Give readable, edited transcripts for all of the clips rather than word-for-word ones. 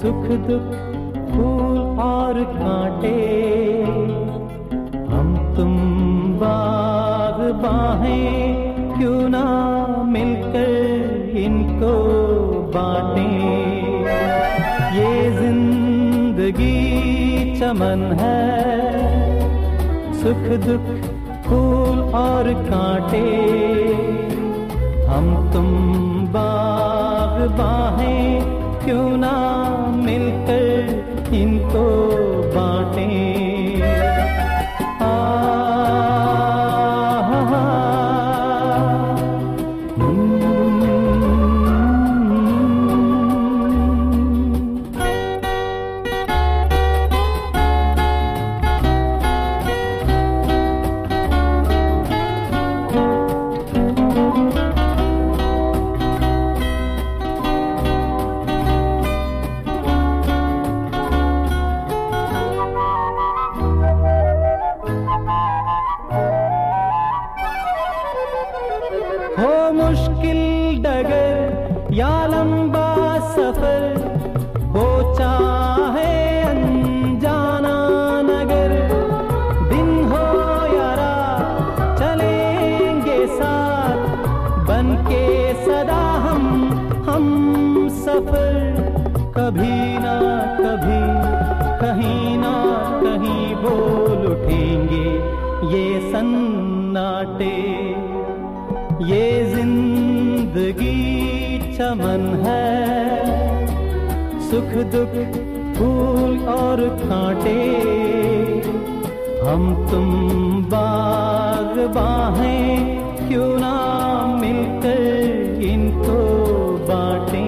सुख दुख फूल और कांटे, हम तुम बाग़बाहें क्यों ना मिलकर इनको बांटें। ये जिंदगी चमन है, सुख दुख फूल और कांटे, हम तुम बाग़बाहें क्यों ना मिलकर इनको बांटें। हो मुश्किल डगर या लंबा सफर, हो चाहे अनजाना नगर, दिन हो या रात चलेंगे साथ बन के सदा हम सफर। कभी ना कभी कहीं ना कहीं बोल उठेंगे ये सन्नाटे। ये जिंदगी चमन है, सुख दुख फूल और कांटे, हम तुम बाग़बाहें क्यों ना मिलकर इनको बांटें।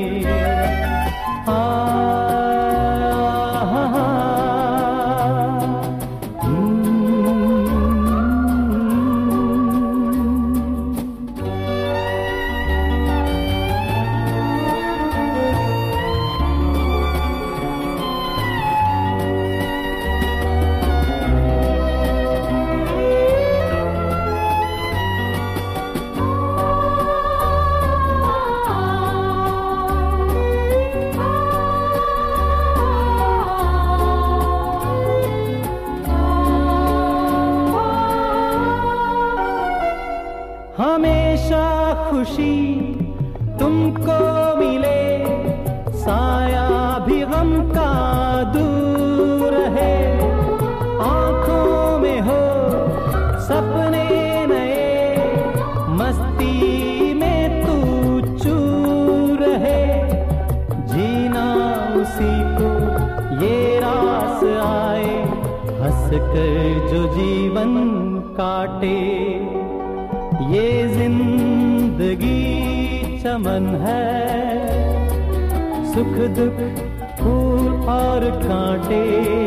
हमेशा खुशी तुमको मिले, साया भी गम का दूर रहे, आंखों में हो सपने नए, मस्ती में तू चूर रहे, जीना उसी को ये रास आए, हंस कर जो जीवन काटे। ये जिंदगी चमन है, सुख दुख फूल और कांटे,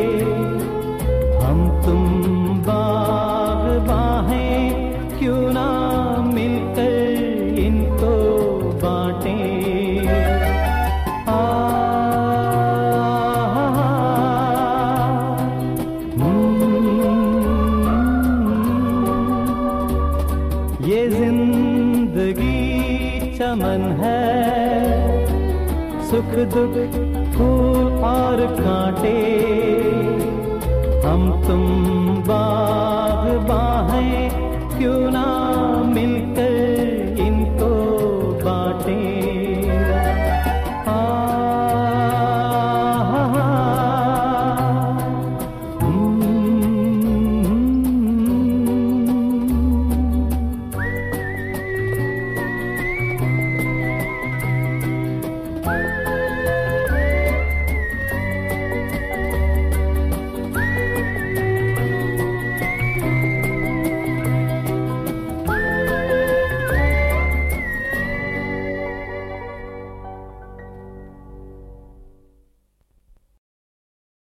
हम तुम बाग़बाहें क्यों ना मिलकर इनको बांटें। ये जिंदगी चमन है, सुख दुख फूल और कांटे, हम तुम बाग़बाहें क्यों ना